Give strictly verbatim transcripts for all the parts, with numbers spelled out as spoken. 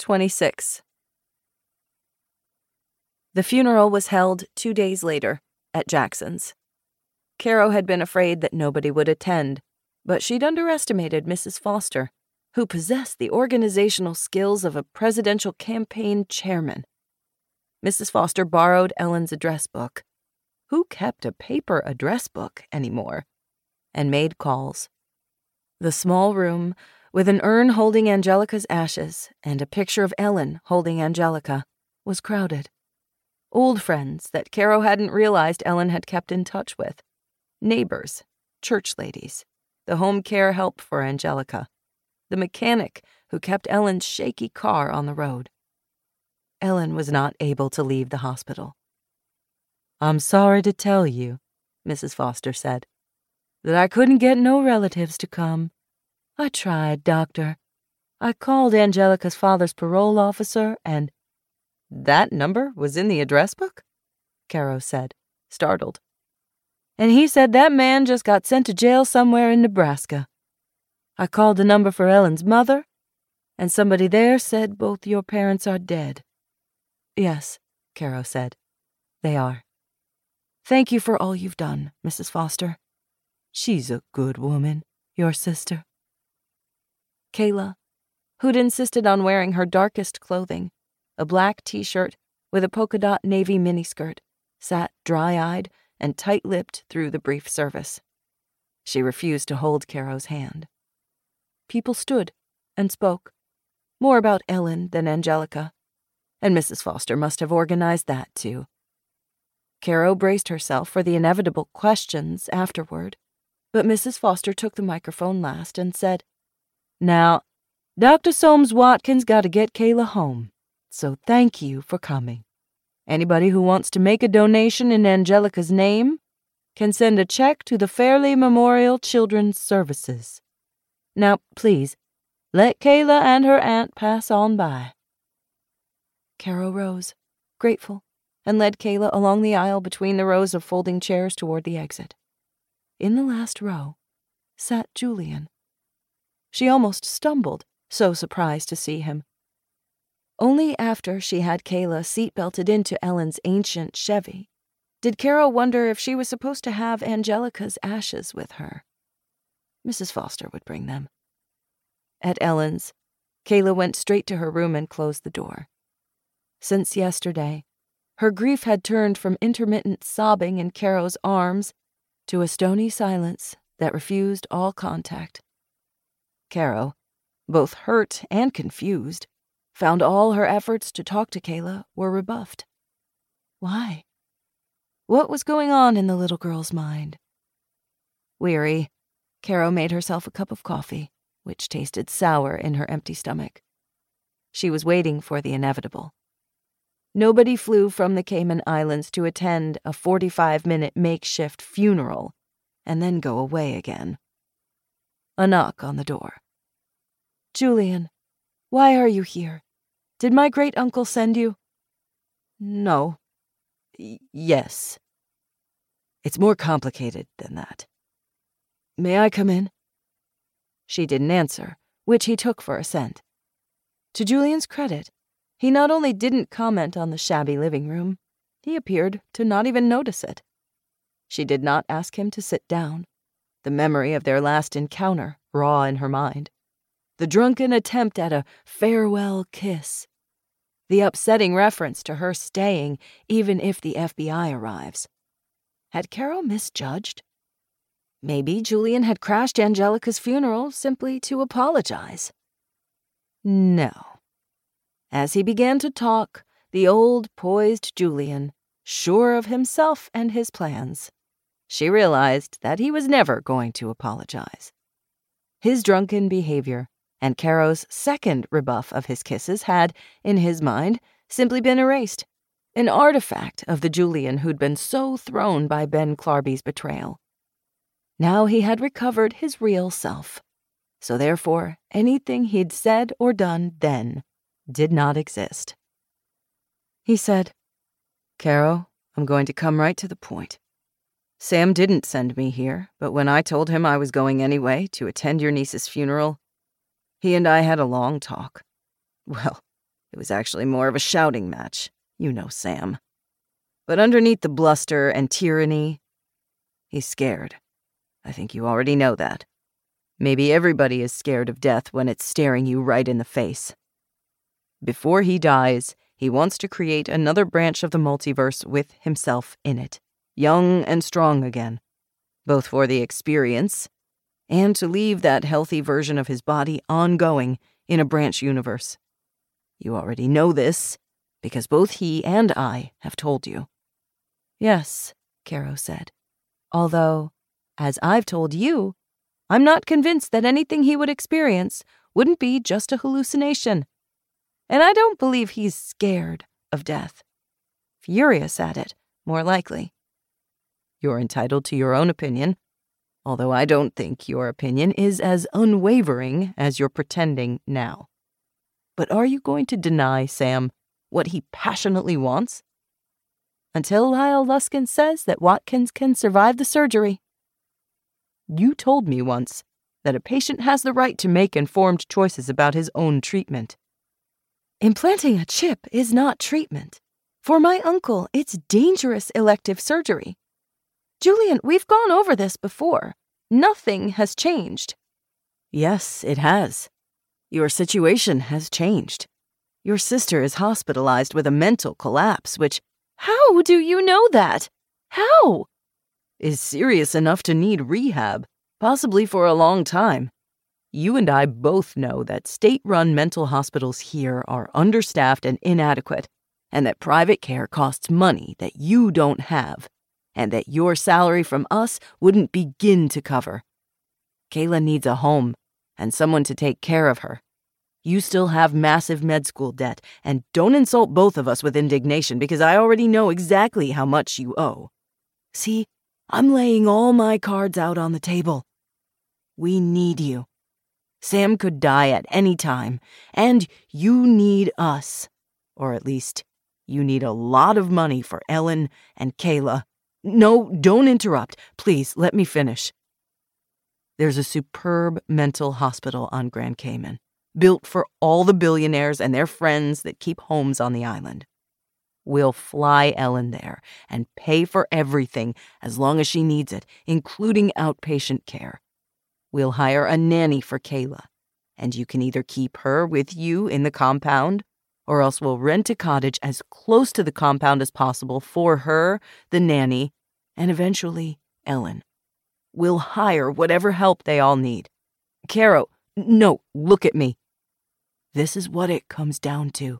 twenty-six. The funeral was held two days later at Jackson's. Caro had been afraid that nobody would attend, but she'd underestimated Missus Foster, who possessed the organizational skills of a presidential campaign chairman. Missus Foster borrowed Ellen's address book. Who kept a paper address book anymore? And made calls. The small room, with an urn holding Angelica's ashes and a picture of Ellen holding Angelica, was crowded. Old friends that Caro hadn't realized Ellen had kept in touch with. Neighbors, church ladies, the home care help for Angelica, the mechanic who kept Ellen's shaky car on the road. Ellen was not able to leave the hospital. "I'm sorry to tell you," Missus Foster said, "that I couldn't get no relatives to come. I tried, doctor. I called Angelica's father's parole officer and—" "That number was in the address book?" Caro said, startled. "And he said that man just got sent to jail somewhere in Nebraska. I called the number for Ellen's mother, and somebody there said both your parents are dead." "Yes," Caro said, "they are. Thank you for all you've done, Missus Foster. She's a good woman, your sister." Kayla, who'd insisted on wearing her darkest clothing, a black t-shirt with a polka dot navy miniskirt, sat dry-eyed and tight-lipped through the brief service. She refused to hold Caro's hand. People stood and spoke, more about Ellen than Angelica, and Missus Foster must have organized that too. Caro braced herself for the inevitable questions afterward, but Missus Foster took the microphone last and said, "Now, Doctor Soames Watkins got to get Kayla home, so thank you for coming. Anybody who wants to make a donation in Angelica's name can send a check to the Fairley Memorial Children's Services. Now, please, let Kayla and her aunt pass on by." Caro rose, grateful, and led Kayla along the aisle between the rows of folding chairs toward the exit. In the last row sat Julian. She almost stumbled, so surprised to see him. Only after she had Kayla seat-belted into Ellen's ancient Chevy did Caro wonder if she was supposed to have Angelica's ashes with her. Missus Foster would bring them. At Ellen's, Kayla went straight to her room and closed the door. Since yesterday, her grief had turned from intermittent sobbing in Caro's arms to a stony silence that refused all contact. Caro, both hurt and confused, found all her efforts to talk to Kayla were rebuffed. Why? What was going on in the little girl's mind? Weary, Caro made herself a cup of coffee, which tasted sour in her empty stomach. She was waiting for the inevitable. Nobody flew from the Cayman Islands to attend a forty-five minute makeshift funeral and then go away again. A knock on the door. "Julian, why are you here? Did my great-uncle send you?" "No. Y- yes. It's more complicated than that. May I come in?" She didn't answer, which he took for assent. To Julian's credit, he not only didn't comment on the shabby living room, he appeared to not even notice it. She did not ask him to sit down, the memory of their last encounter raw in her mind. The drunken attempt at a farewell kiss. The upsetting reference to her staying even if the F B I arrives. Had Caro misjudged? Maybe Julian had crashed Angelica's funeral simply to apologize. No. As he began to talk, the old, poised Julian, sure of himself and his plans, she realized that he was never going to apologize. His drunken behavior and Caro's second rebuff of his kisses had, in his mind, simply been erased, an artifact of the Julian who'd been so thrown by Ben Clarby's betrayal. Now he had recovered his real self, so therefore anything he'd said or done then did not exist. He said, "Caro, I'm going to come right to the point. Sam didn't send me here, but when I told him I was going anyway to attend your niece's funeral, he and I had a long talk. Well, It was actually more of a shouting match. You know Sam. But underneath the bluster and tyranny, he's scared. I think you already know that. Maybe everybody is scared of death when it's staring you right in the face. Before he dies, he wants to create another branch of the multiverse with himself in it, young and strong again, both for the experience and to leave that healthy version of his body ongoing in a branch universe. You already know this, because both he and I have told you. Yes, Caro said. Although, as I've told you, I'm not convinced that anything he would experience wouldn't be just a hallucination. And I don't believe he's scared of death. Furious at it, more likely. You're entitled to your own opinion, although I don't think your opinion is as unwavering as you're pretending now. But are you going to deny Sam what he passionately wants? Until Lyle Luskin says that Watkins can survive the surgery. You told me once that a patient has the right to make informed choices about his own treatment. Implanting a chip is not treatment. For my uncle, it's dangerous elective surgery. Julian, we've gone over this before. Nothing has changed. Yes, it has. Your situation has changed. Your sister is hospitalized with a mental collapse, which... How do you know that? How? Is serious enough to need rehab, possibly for a long time. You and I both know that state-run mental hospitals here are understaffed and inadequate, and that private care costs money that you don't have, and that your salary from us wouldn't begin to cover. Kayla needs a home and someone to take care of her. You still have massive med school debt, and don't insult both of us with indignation because I already know exactly how much you owe. See, I'm laying all my cards out on the table. We need you. Sam could die at any time, and you need us. Or at least, you need a lot of money for Ellen and Kayla. No, don't interrupt. Please, let me finish. There's a superb mental hospital on Grand Cayman, built for all the billionaires and their friends that keep homes on the island. We'll fly Ellen there and pay for everything as long as she needs it, including outpatient care. We'll hire a nanny for Kayla, and you can either keep her with you in the compound, or else we'll rent a cottage as close to the compound as possible for her, the nanny, and eventually Ellen. We'll hire whatever help they all need. Caro, no, look at me. This is what it comes down to.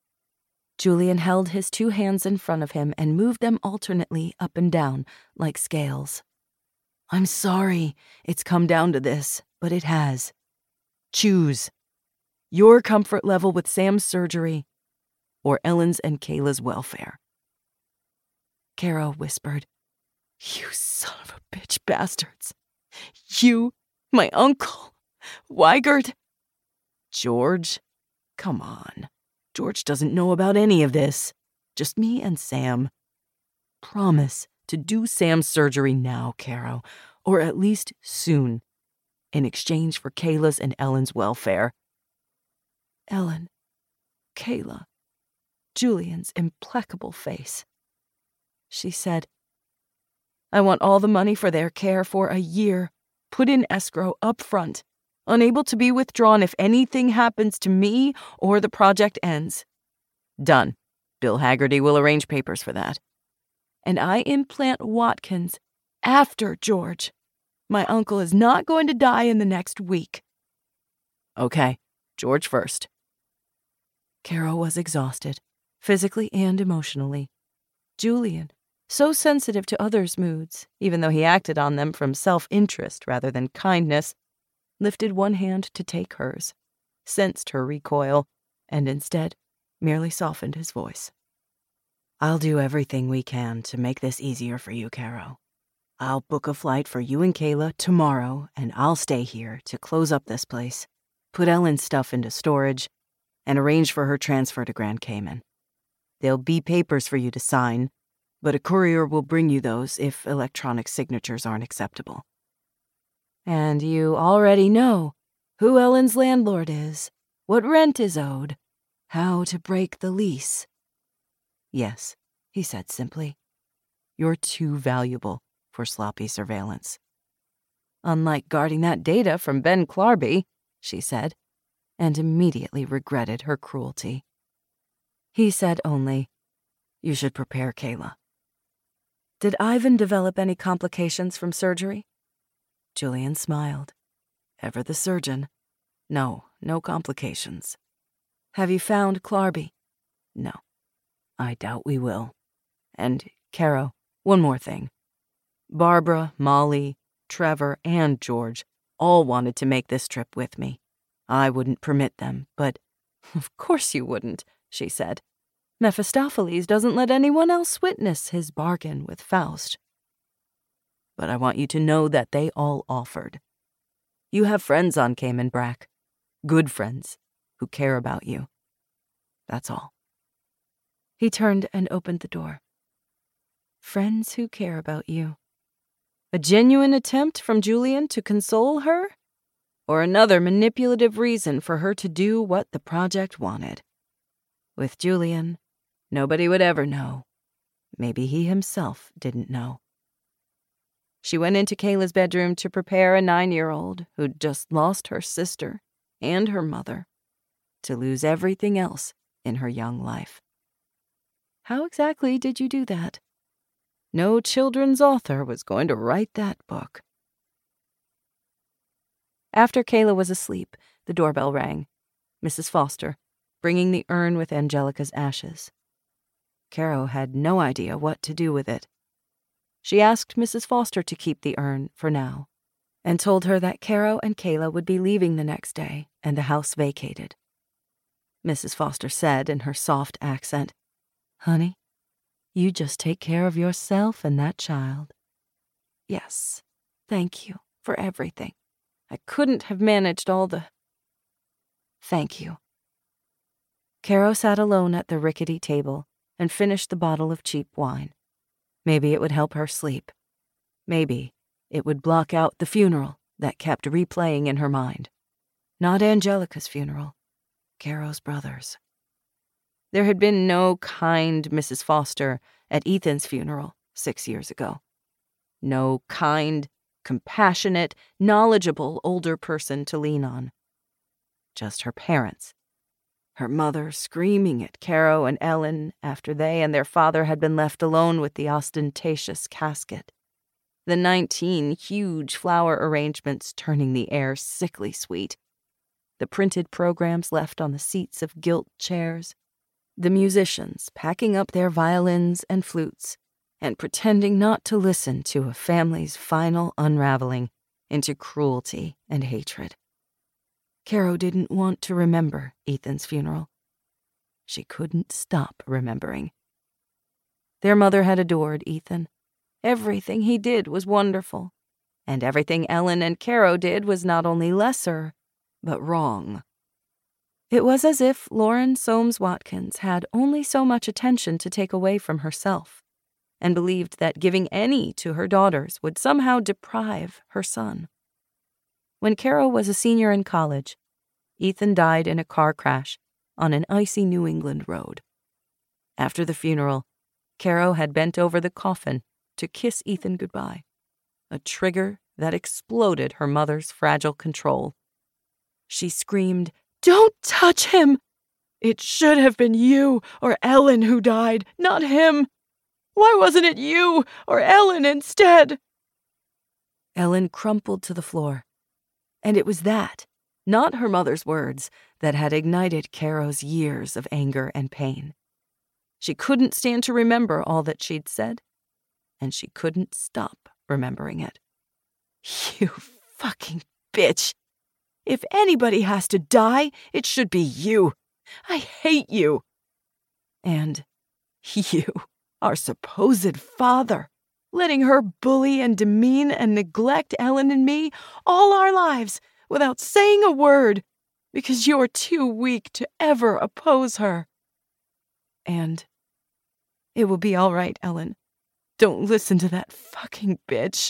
Julian held his two hands in front of him and moved them alternately up and down, like scales. I'm sorry it's come down to this, but it has. Choose. Your comfort level with Sam's surgery, or Ellen's and Kayla's welfare. Caro whispered, You son of a bitch bastards. You, my uncle, Weigert. George? Come on. George doesn't know about any of this. Just me and Sam. Promise to do Sam's surgery now, Caro, or at least soon, in exchange for Kayla's and Ellen's welfare. Ellen, Kayla, Julian's implacable face. She said, I want all the money for their care for a year, put in escrow up front, unable to be withdrawn if anything happens to me or the project ends. Done. Bill Haggerty will arrange papers for that. And I implant Watkins after George. My uncle is not going to die in the next week. Okay, George first. Caro was exhausted, physically and emotionally. Julian, so sensitive to others' moods, even though he acted on them from self-interest rather than kindness, lifted one hand to take hers, sensed her recoil, and instead merely softened his voice. I'll do everything we can to make this easier for you, Caro. I'll book a flight for you and Kayla tomorrow, and I'll stay here to close up this place, put Ellen's stuff into storage, and arrange for her transfer to Grand Cayman. There'll be papers for you to sign, but a courier will bring you those if electronic signatures aren't acceptable. And you already know who Ellen's landlord is, what rent is owed, How to break the lease. Yes, he said simply. You're too valuable for sloppy surveillance. Unlike guarding that data from Ben Clarby, she said, and immediately regretted her cruelty. He said only, you should prepare Kayla. Did Ivan develop any complications from surgery? Julian smiled. Ever the surgeon. No, no complications. Have you found Clarby? No. I doubt we will. And, Caro, one more thing. Barbara, Molly, Trevor, and George all wanted to make this trip with me. I wouldn't permit them, but of course you wouldn't, she said. Mephistopheles doesn't let anyone else witness his bargain with Faust. But I want you to know that they all offered. You have friends on Cayman Brac, good friends who care about you. That's all. He turned and opened the door. Friends who care about you. A genuine attempt from Julian to console her? Or another manipulative reason for her to do what the project wanted? With Julian, nobody would ever know. Maybe he himself didn't know. She went into Kayla's bedroom to prepare a nine-year-old who'd just lost her sister and her mother, to lose everything else in her young life. How exactly did you do that? No children's author was going to write that book. After Kayla was asleep, the doorbell rang. Missus Foster, bringing the urn with Angelica's ashes. Caro had no idea what to do with it. She asked Missus Foster to keep the urn for now, and told her that Caro and Kayla would be leaving the next day and the house vacated. Missus Foster said in her soft accent, Honey, you just take care of yourself and that child. Yes, thank you for everything. I couldn't have managed all the... Thank you. Caro sat alone at the rickety table and finished the bottle of cheap wine. Maybe it would help her sleep. Maybe it would block out the funeral that kept replaying in her mind. Not Angelica's funeral, Caro's brother's. There had been no kind Missus Foster at Ethan's funeral six years ago. No kind, compassionate, knowledgeable older person to lean on. Just her parents. Her mother screaming at Caro and Ellen after they and their father had been left alone with the ostentatious casket. The nineteen huge flower arrangements turning the air sickly sweet. The printed programs left on the seats of gilt chairs. The musicians packing up their violins and flutes and pretending not to listen to a family's final unraveling into cruelty and hatred. Caro didn't want to remember Ethan's funeral. She couldn't stop remembering. Their mother had adored Ethan. Everything he did was wonderful, and everything Ellen and Caro did was not only lesser, but wrong. It was as if Lauren Soames Watkins had only so much attention to take away from herself, and believed that giving any to her daughters would somehow deprive her son. When Caro was a senior in college, Ethan died in a car crash on an icy New England road. After the funeral, Caro had bent over the coffin to kiss Ethan goodbye, a trigger that exploded her mother's fragile control. She screamed, "Don't touch him! It should have been you or Ellen who died, not him. Why wasn't it you or Ellen instead?" Ellen crumpled to the floor, and it was that, not her mother's words, that had ignited Caro's years of anger and pain. She couldn't stand to remember all that she'd said, and she couldn't stop remembering it. You fucking bitch. If anybody has to die, it should be you. I hate you. And you, our supposed father, letting her bully and demean and neglect Ellen and me all our lives without saying a word because you're too weak to ever oppose her. And it will be all right, Ellen. Don't listen to that fucking bitch.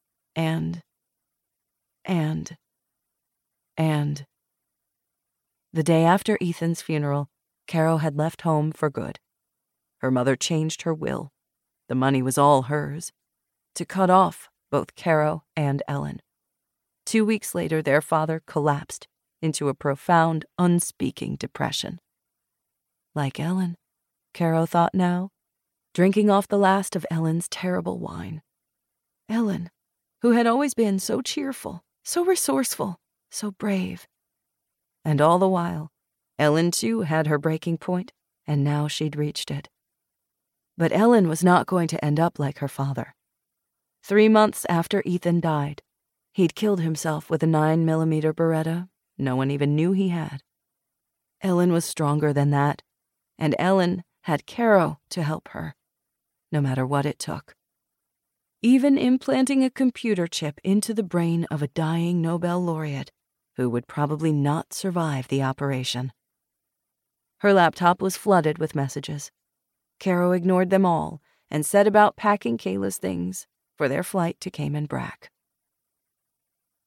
And, and, and, The day after Ethan's funeral, Caro had left home for good. Her mother changed her will. The money was all hers, to cut off both Caro and Ellen. Two weeks later, their father collapsed into a profound, unspeaking depression. Like Ellen, Caro thought now, drinking off the last of Ellen's terrible wine. Ellen, who had always been so cheerful, so resourceful, so brave. And all the while, Ellen too had her breaking point, and now she'd reached it. But Ellen was not going to end up like her father. Three months after Ethan died, he'd killed himself with a nine millimeter Beretta no one even knew he had. Ellen was stronger than that, and Ellen had Caro to help her, no matter what it took. Even implanting a computer chip into the brain of a dying Nobel laureate who would probably not survive the operation. Her laptop was flooded with messages. Caro ignored them all and set about packing Kayla's things for their flight to Cayman Brac.